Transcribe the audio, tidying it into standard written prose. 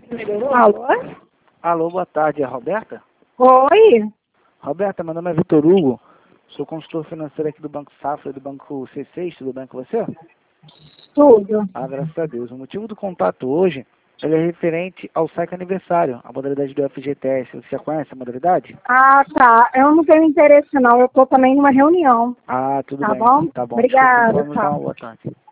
Alô? Alô, boa tarde, é a Roberta? Oi? Roberta, meu nome é Vitor Hugo, sou consultor financeiro aqui do Banco Safra e do Banco C6, tudo bem com você? Tudo. Ah, graças a Deus. O motivo do contato hoje, ele é referente ao SAIC aniversário, a modalidade do FGTS. Você já conhece a modalidade? Ah, tá. Eu não tenho interesse, não. Eu tô também numa reunião. Ah, tudo Tá bem. bom? Tá bom, desculpa, Obrigada, vamos dar uma tchau. boa tarde.